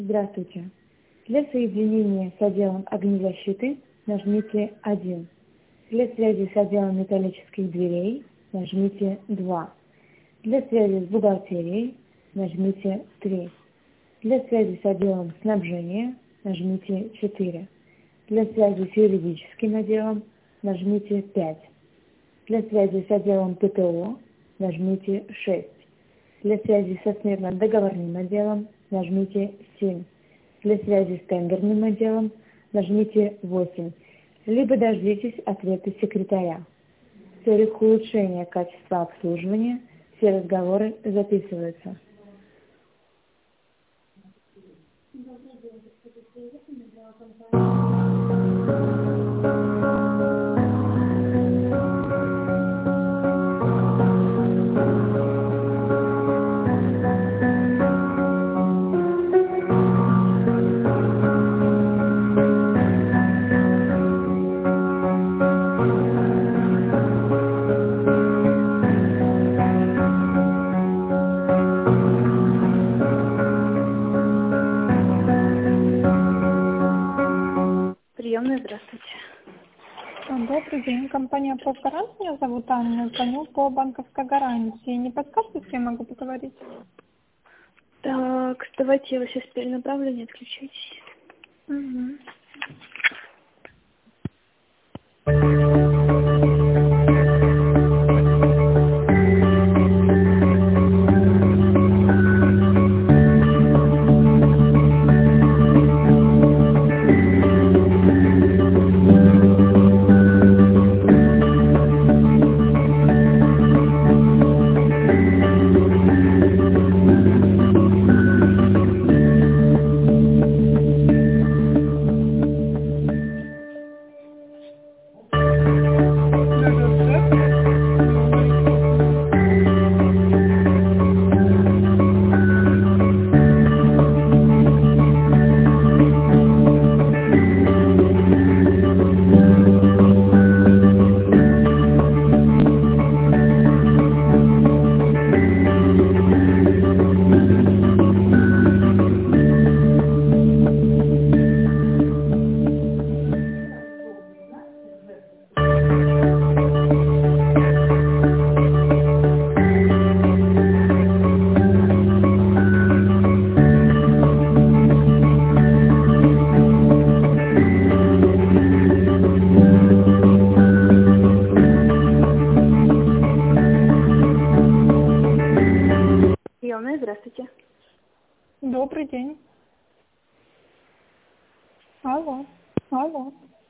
Здравствуйте. Для соединения с отделом огнезащиты нажмите 1. Для связи с отделом металлических дверей нажмите 2. Для связи с бухгалтерией нажмите 3. Для связи с отделом снабжения нажмите 4. Для связи с юридическим отделом нажмите 5. Для связи с отделом ПТО нажмите 6. Для связи со смертно-договорным отделом нажмите 7. Для связи с тендерным отделом нажмите 8. Либо дождитесь ответа секретаря. В целях улучшения качества обслуживания все разговоры записываются. Приемная, здравствуйте. Добрый день. Компания «Профгарант». Меня зовут Анна. Звоню по банковской гарантии. Не подскажете, с кем могу поговорить? Так, давайте я вас сейчас перенаправлю, не отключайтесь. Угу. Приемная, здравствуйте. Добрый день. Алло.